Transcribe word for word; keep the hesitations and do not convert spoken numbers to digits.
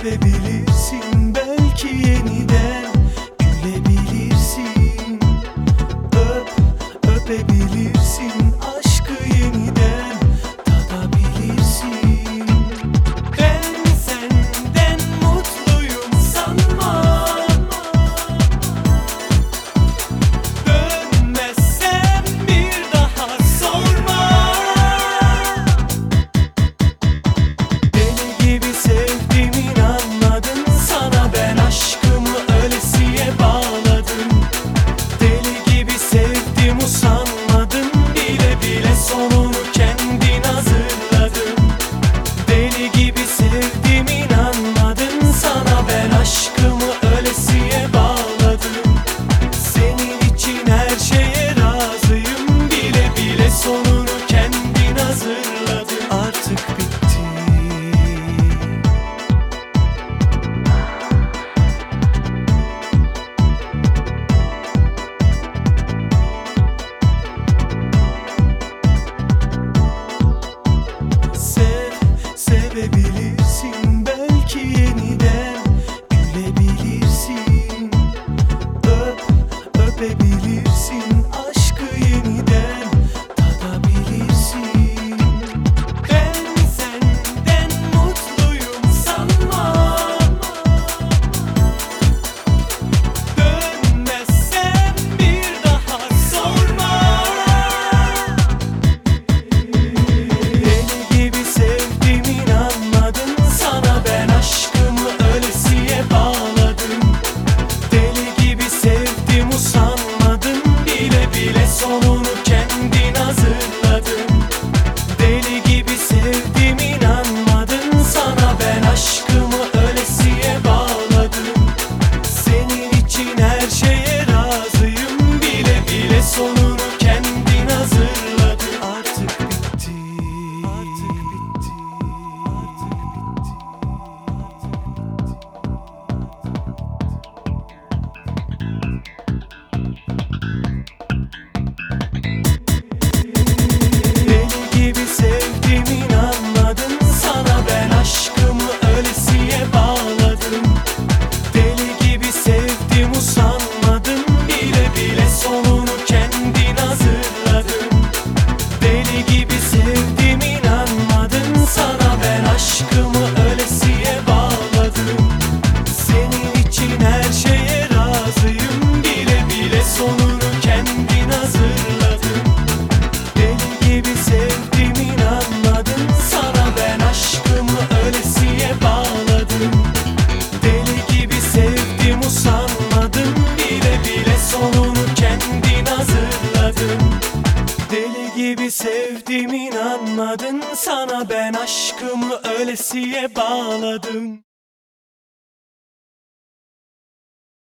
Sevebilirsin belki yeniden, gülebilirsin, öp, öpebilirsin, aşkı yeniden tadabilirsin. Ben senden mutluyum sanma, dönmezsem bir daha sorma. Deli gibi sevdim, inanmadın, sana ben aşkımı ölesiye bağladım. Deli gibi sevdim, usanmadım, bile bile sonunu kendin hazırladın. Deli gibi sevdim, inanmadın, sana ben aşkımı ölesiye bağladım. Senin için her şeye razıyım, bile bile sonunu kendin hazırladın. Artık bitti. Sev, sevebilirsin belki yeniden, gülebilirsin, öp, öpebilirsin, aşkı yeniden tadabilirsin. Ben senden mutluyum sanma, dönmezsem bir daha sorma. Deli gibi sevdim, inanmadın, sana ben aşkımı ölesiye bağladım. Deli gibi sevdim, usanmadım, bile bile sonunu kendin hazırladın. Deli gibi sevdim, inanmadın, sana ben aşkımı ölesiye bağladım. Senin için her şeye razıyım, bile bile sonunu kendin hazırladın. Artık bitti. Artık bitti. Artık Deli gibi sevdim, inanmadın, sana ben aşkımı ölesiye bağladım. Deli gibi sevdim, usanmadım, bile bile sonunu kendin hazırladın. Deli gibi sevdim, inanmadın, sana ben aşkımı ölesiye bağladım. Senin için her şeye razıyım, bile bile sonunu kendin hazırladın. Deli gibi sevdim, inanmadın, sana ben aşkımı ölesiye bağladım. Deli gibi sevdim, usanmadım, bile bile sonunu kendin hazırladın. Deli gibi sevdim, inanmadın, sana ben aşkımı ölesiye bağladım.